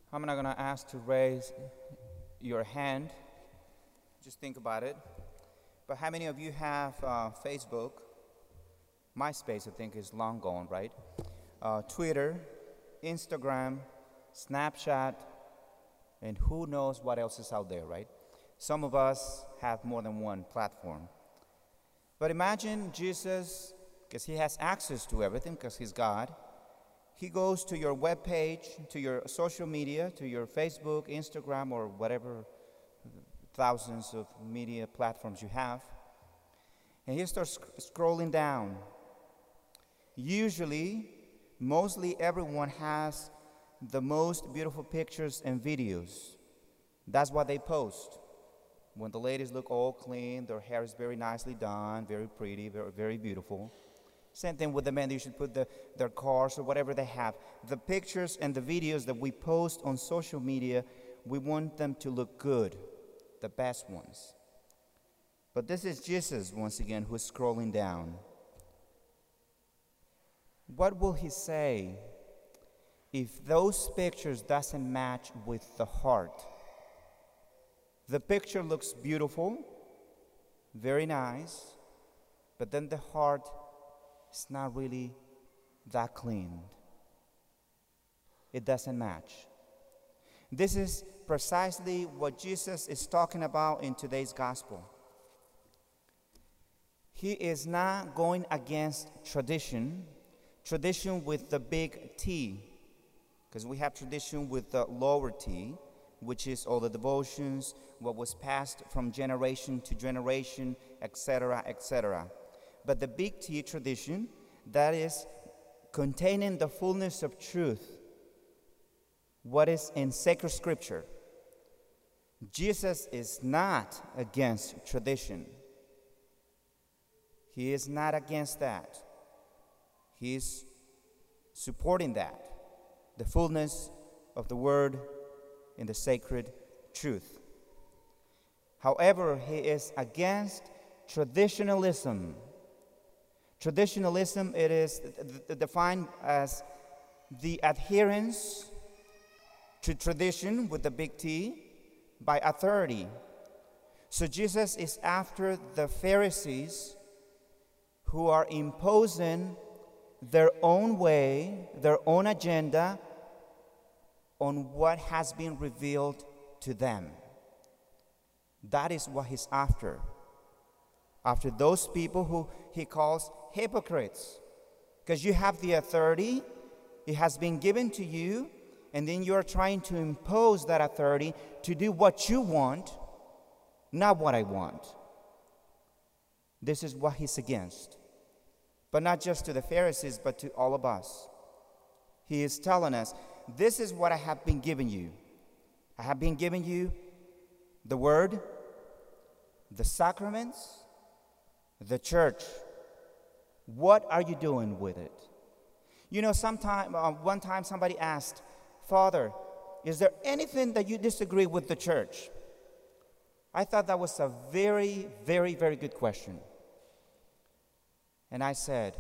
I'm not going to ask to raise your hand. Just think about it. But how many of you have Facebook? MySpace, I think, is long gone, right? Twitter, Instagram, Snapchat, and who knows what else is out there, right? Some of us have more than one platform. But imagine Jesus, because he has access to everything, because he's God. He goes to your web page, to your social media, to your Facebook, Instagram, or whatever thousands of media platforms you have, and he starts scrolling down. Usually, mostly everyone has the most beautiful pictures and videos. That's what they post. When the ladies look all clean, their hair is very nicely done, very pretty, very, very beautiful. Same thing with the men. You should put their cars or whatever they have. The pictures and the videos that we post on social media, we want them to look good, the best ones. But this is Jesus, once again, who's scrolling down. What will he say if those pictures doesn't match with the heart? The picture looks beautiful, very nice, but then the heart is not really that clean. It doesn't match. This is precisely what Jesus is talking about in today's gospel. He is not going against tradition with the big T, because we have tradition with the lower T, which is all the devotions, what was passed from generation to generation, etc., etc. But the big T tradition, that is containing the fullness of truth, what is in sacred scripture. Jesus is not against tradition. He is not against that. He is supporting that, the fullness of the word in the sacred truth. However, he is against traditionalism. Traditionalism, it is defined as the adherence to tradition with the big T by authority. So Jesus is after the Pharisees who are imposing their own way, their own agenda on what has been revealed to them. That is what he's after. After those people who he calls hypocrites. Because you have the authority, it has been given to you, and then you are trying to impose that authority to do what you want, not what I want. This is what he's against. But not just to the Pharisees, but to all of us. He is telling us, this is what I have been giving you. I have been giving you the word, the sacraments, the church. What are you doing with it? You know, one time somebody asked, Father, is there anything that you disagree with the church? I thought that was a very, very, very good question. And I said,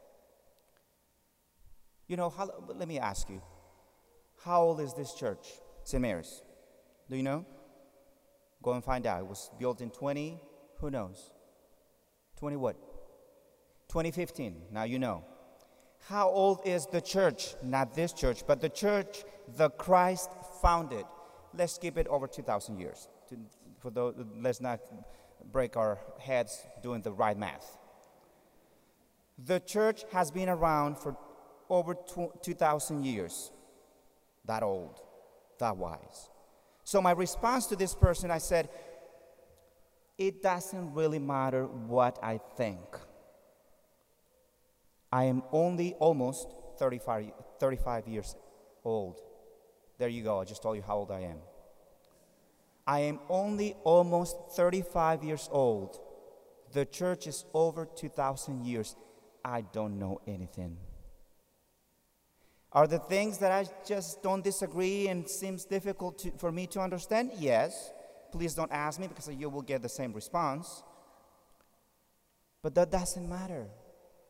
you know, let me ask you, how old is this church, St. Mary's? Do you know? Go and find out. It was built in who knows? 20 what? 2015. Now you know. How old is the church? Not this church, but the church the Christ founded. Let's keep it over 2,000 years. Let's not break our heads doing the right math. The church has been around for over 2,000 years. That old, that wise. So my response to this person, I said, it doesn't really matter what I think. I am only almost 35 years old. There you go, I just told you how old I am. I am only almost 35 years old. The church is over 2,000 years. I don't know anything. Are the things that I just don't disagree and seems difficult for me to understand? Yes. Please don't ask me because you will get the same response. But that doesn't matter.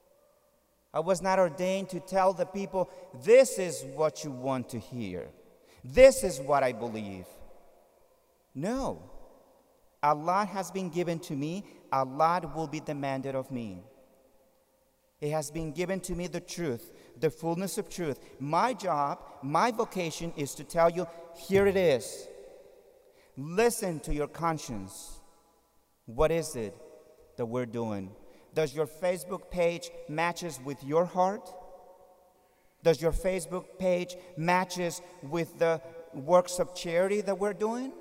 I was not ordained to tell the people, this is what you want to hear. This is what I believe. No. A lot has been given to me. A lot will be demanded of me. It has been given to me the truth, the fullness of truth. My job, my vocation is to tell you, here it is. Listen to your conscience. What is it that we're doing? Does your Facebook page matches with your heart? Does your Facebook page matches with the works of charity that we're doing?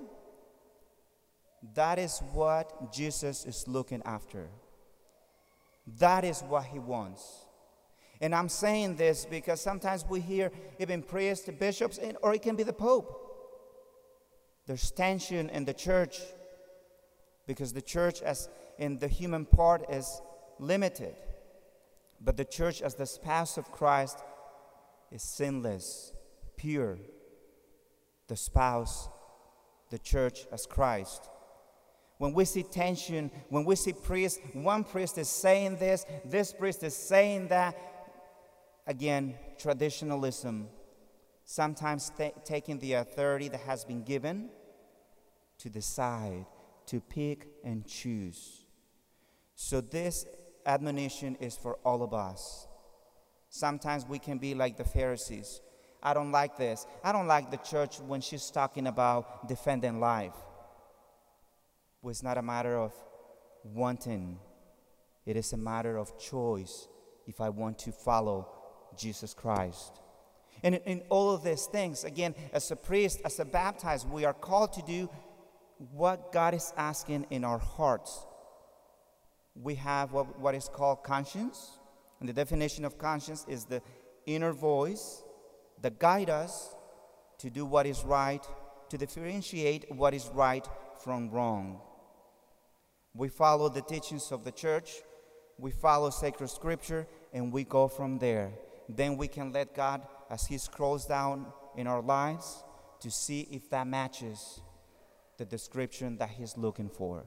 That is what Jesus is looking after. That is what he wants. And I'm saying this because sometimes we hear even priests, bishops, or it can be the Pope. There's tension in the church because the church as in the human part is limited. But the church as the spouse of Christ is sinless, pure. The spouse, the church as Christ. When we see tension, when we see priests, one priest is saying this priest is saying that, again, traditionalism, sometimes taking the authority that has been given to decide, to pick and choose. So this admonition is for all of us. Sometimes we can be like the Pharisees. I don't like this. I don't like the church when she's talking about defending life. Well, it's not a matter of wanting. It is a matter of choice if I want to follow Jesus Christ. And in all of these things, again, as a priest, as a baptized, we are called to do what God is asking in our hearts. We have what is called conscience. And the definition of conscience is the inner voice that guides us to do what is right, to differentiate what is right from wrong. We follow the teachings of the church, we follow sacred scripture, and we go from there. Then we can let God, as he scrolls down in our lives, to see if that matches the description that he's looking for.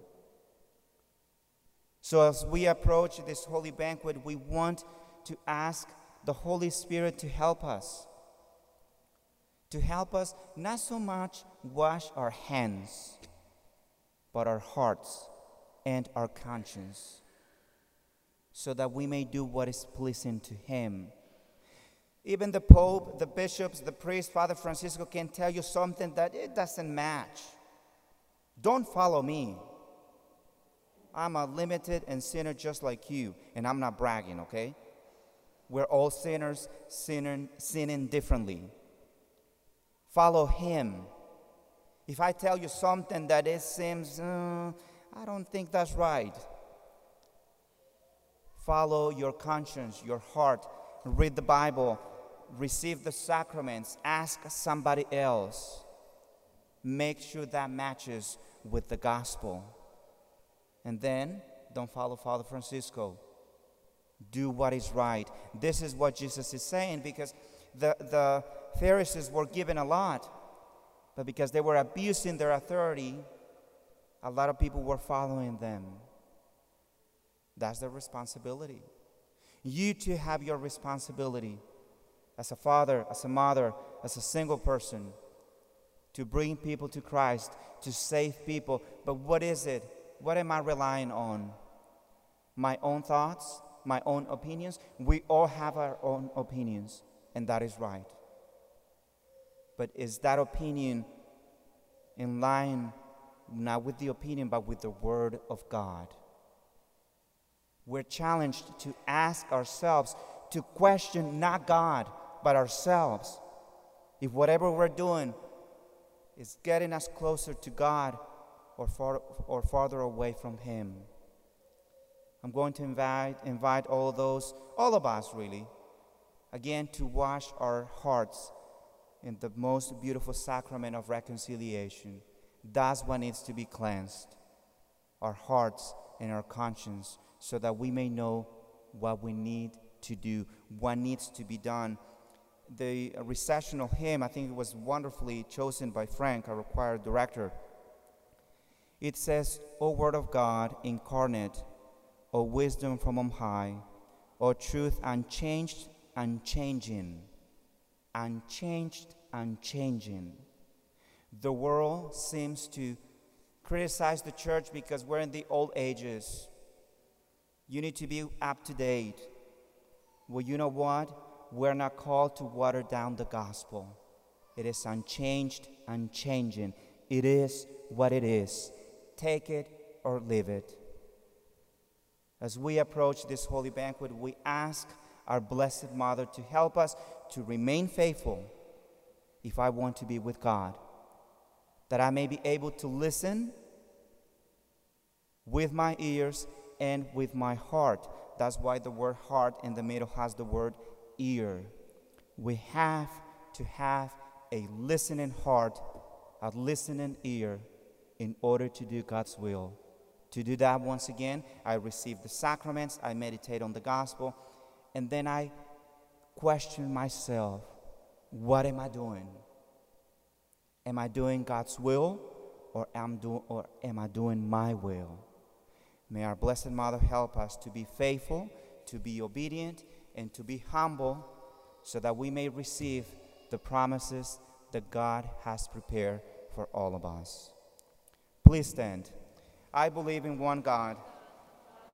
So as we approach this holy banquet, we want to ask the Holy Spirit to help us. To help us not so much wash our hands, but our hearts and our conscience, so that we may do what is pleasing to him. Even the Pope, the bishops, the priest, Father Francisco can tell you something that it doesn't match. Don't follow me. I'm a limited and sinner just like you, and I'm not bragging, okay? We're all sinners, sinning differently. Follow him. If I tell you something that it seems, I don't think that's right. Follow your conscience, your heart. Read the Bible. Receive the sacraments. Ask somebody else. Make sure that matches with the gospel. And then, don't follow Father Francisco. Do what is right. This is what Jesus is saying, because the Pharisees were given a lot, but because they were abusing their authority, a lot of people were following them. That's their responsibility. You too have your responsibility as a father, as a mother, as a single person, to bring people to Christ, to save people. But what is it? What am I relying on? My own thoughts? My own opinions? We all have our own opinions, and that is right. But is that opinion in line not with the opinion, but with the Word of God? We're challenged to ask ourselves, to question not God, but ourselves. If whatever we're doing is getting us closer to God or farther away from Him. I'm going to invite all of us really, again, to wash our hearts in the most beautiful sacrament of reconciliation. That's what needs to be cleansed, our hearts and our conscience, so that we may know what we need to do, what needs to be done. The recessional hymn, I think it was wonderfully chosen by Frank, our choir director. It says, O Word of God incarnate, O wisdom from on high, O truth unchanged, unchanging, unchanged, unchanging. The world seems to criticize the church because we're in the old ages. You need to be up to date. Well, you know what? We're not called to water down the gospel. It is unchanged, unchanging. It is what it is. Take it or leave it. As we approach this holy banquet, we ask our Blessed Mother to help us to remain faithful if I want to be with God, that I may be able to listen with my ears and with my heart. That's why the word heart in the middle has the word ear. We have to have a listening heart, a listening ear, in order to do God's will. To do that, once again, I receive the sacraments, I meditate on the gospel, and then I question myself, what am I doing? Am I doing God's will, or am I doing my will? May our Blessed Mother help us to be faithful, to be obedient, and to be humble, so that we may receive the promises that God has prepared for all of us. Please stand. I believe in one God,